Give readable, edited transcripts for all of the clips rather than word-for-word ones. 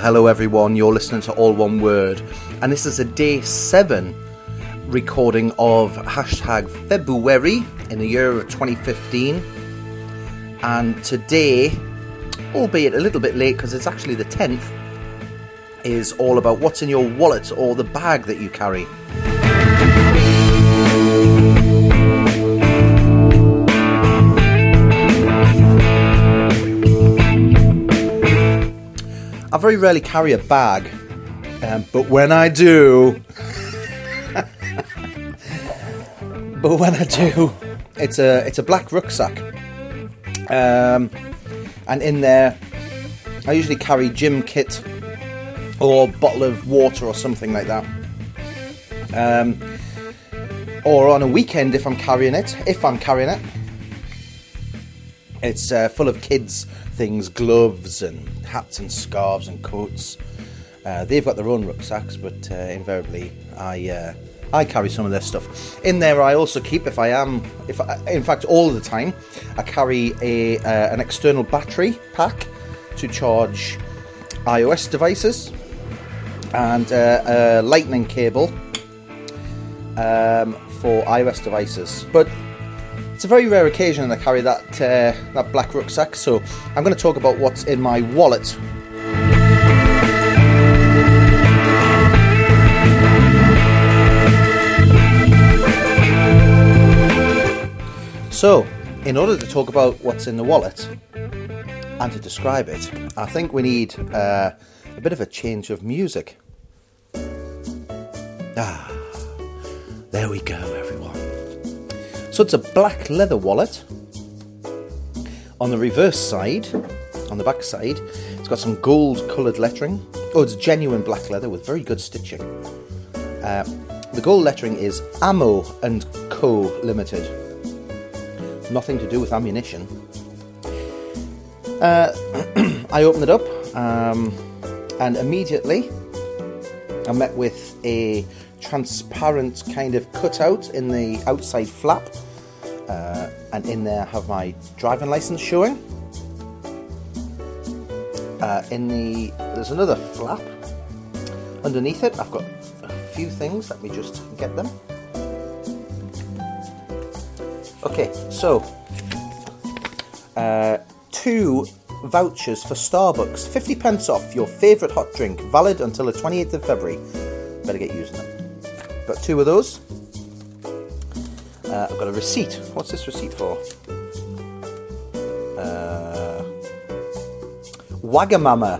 Hello everyone, you're listening to All One Word, and this is a day 7 recording of hashtag February in the year of 2015. And today, albeit a little bit late because it's actually the 10th, is all about what's in your wallet or the bag that you carry. I very rarely carry a bag, but when I do, it's a black rucksack, and in there I usually carry gym kit or a bottle of water or something like that, or on a weekend if I'm carrying it, it's full of kids things, gloves and hats and scarves and coats. They've got their own rucksacks, but invariably I carry some of their stuff. In there I also keep, in fact all of the time, I carry an external battery pack to charge iOS devices and a lightning cable for iOS devices. But it's a very rare occasion that I carry that black rucksack, so I'm going to talk about what's in my wallet. So, in order to talk about what's in the wallet and to describe it, I think we need a bit of a change of music. There we go, everyone. So it's a black leather wallet. On the reverse side, on the back side, it's got some gold coloured lettering. Oh, it's genuine black leather with very good stitching. The gold lettering is Ammo and Co. Limited. Nothing to do with ammunition. I opened it up and immediately I met with a transparent kind of cutout in the outside flap. And in there I have my driving license showing. There's another flap underneath it. I've got a few things. Let me just get them. Okay, so 2 vouchers for Starbucks, 50 pence off your favourite hot drink, valid until the 28th of February. Better get using them. Got 2 of those. I've got a receipt. What's this receipt for? Wagamama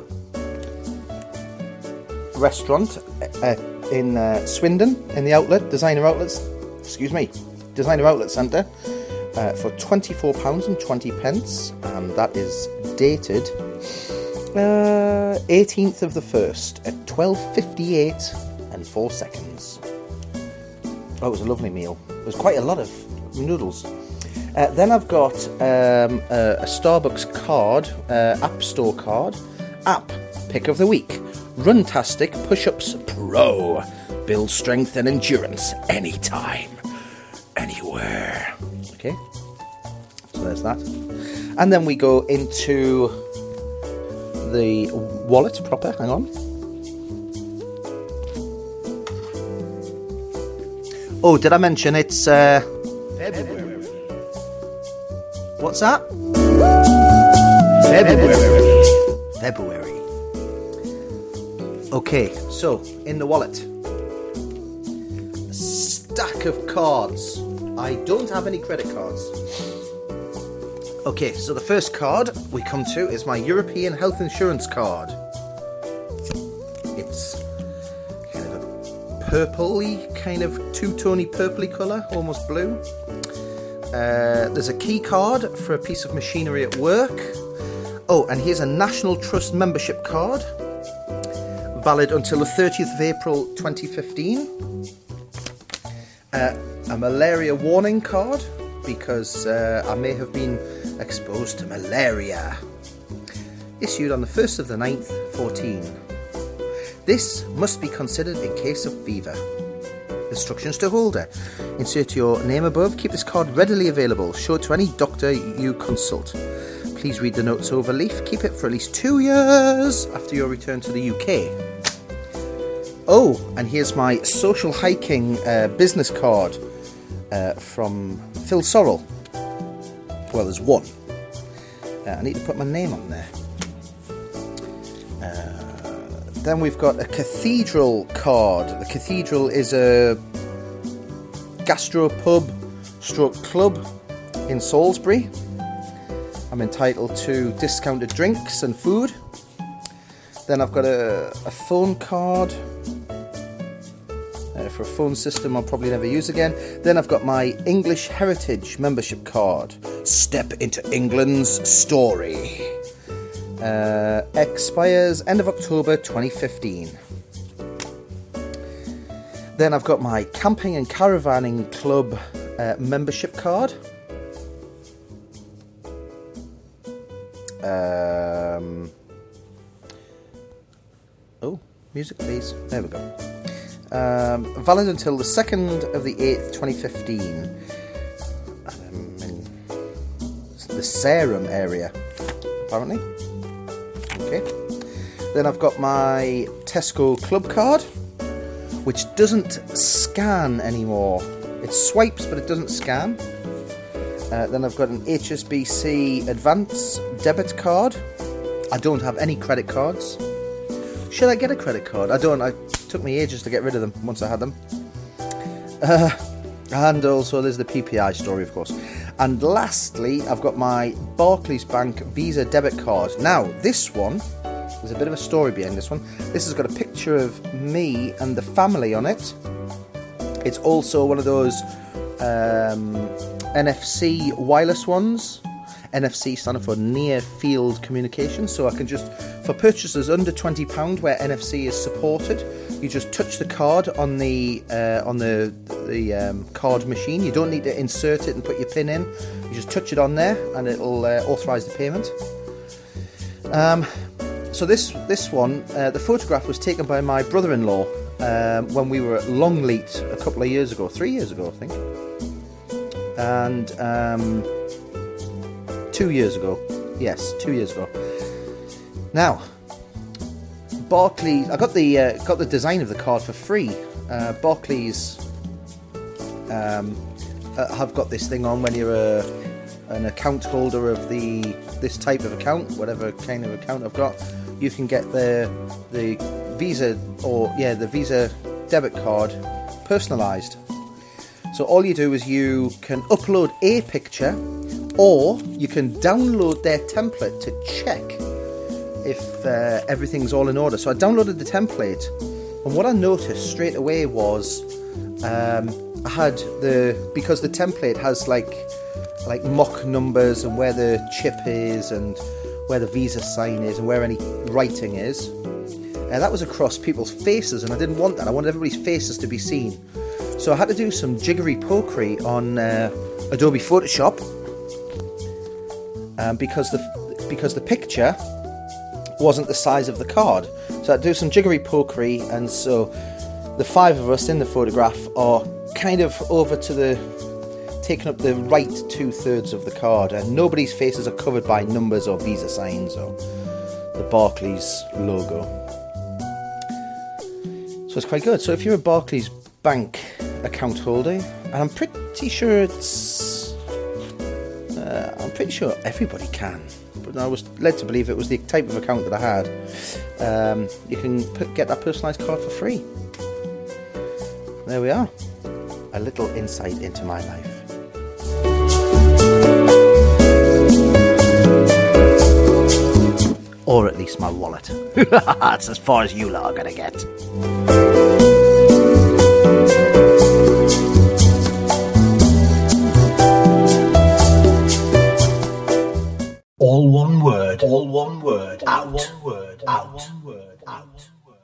restaurant in Swindon, in the Designer Outlet Centre, for £24.20, and that is dated 18th of the 1st at 12:58 and 4 seconds. Oh, it was a lovely meal. It was quite a lot of noodles. Then I've got a Starbucks card, App Store card. App Pick of the Week. Runtastic Push-Ups Pro. Build strength and endurance anytime, anywhere. Okay, so there's that. And then we go into the wallet proper. Hang on. Oh, did I mention it's February? What's that? February. Okay, so in the wallet, a stack of cards. I don't have any credit cards. Okay, so the first card we come to is my European health insurance card. It's kind of a purpley, kind of two-tony purpley colour, almost blue. There's a key card for a piece of machinery at work. Oh, and here's a National Trust membership card, valid until the 30th of April 2015. A malaria warning card, because I may have been exposed to malaria. Issued on the 1st of the 9th, 14. This must be considered in case of fever. Instructions to holder. Insert your name above. Keep this card readily available. Show it to any doctor you consult. Please read the notes over leaf. Keep it for at least 2 years after your return to the UK. Oh, and here's my social hiking business card from Phil Sorrell. Well, there's one. I need to put my name on there. Then we've got a Cathedral card. The Cathedral is a gastropub stroke club in Salisbury. I'm entitled to discounted drinks and food. Then I've got a phone card for a phone system I'll probably never use again. Then I've got my English Heritage membership card. Step into England's story. Expires end of October 2015. Then I've got my Camping and Caravanning Club membership card. Oh, music please. There we go. Valid until the 2nd of the 8th, 2015. In the Sarum area, apparently. Okay. Then I've got my Tesco Club card, which doesn't scan anymore. It swipes, but it doesn't scan. Then I've got an HSBC Advance debit card. I don't have any credit cards. Should I get a credit card? I don't. It took me ages to get rid of them once I had them. And also there's the PPI story, of course. And lastly, I've got my Barclays Bank Visa debit card. Now, this one, there's a bit of a story behind this one. This has got a picture of me and the family on it. It's also one of those NFC wireless ones. NFC standing for Near Field Communication. So I can just, for purchases under £20 where NFC is supported, you just touch the card on the card machine. You don't need to insert it and put your PIN in. You just touch it on there and it'll authorise the payment. So this one, the photograph was taken by my brother-in-law when we were at Longleat a couple of years ago, 3 years ago, I think. And 2 years ago. Yes, 2 years ago. Now, Barclays, I got the design of the card for free. Barclays have got this thing on when you're an account holder of this type of account, whatever kind of account I've got. You can get the Visa the Visa debit card personalised. So all you do is you can upload a picture, or you can download their template to check if everything's all in order. So I downloaded the template, and what I noticed straight away was I had because the template has like mock numbers and where the chip is and where the Visa sign is and where any writing is. That was across people's faces, and I didn't want that. I wanted everybody's faces to be seen. So I had to do some jiggery-pokery on Adobe Photoshop because the picture wasn't the size of the card. So I had to do some jiggery-pokery, and so the five of us in the photograph are kind of over to taking up the right 2/3 of the card, and nobody's faces are covered by numbers or Visa signs or the Barclays logo. So it's quite good. So if you're a Barclays Bank account holder, and I'm pretty sure everybody can, but I was led to believe it was the type of account that I had. You can get that personalised card for free. There we are. A little insight into my life. Or at least my wallet. That's as far as you lot are going to get. All one word, out.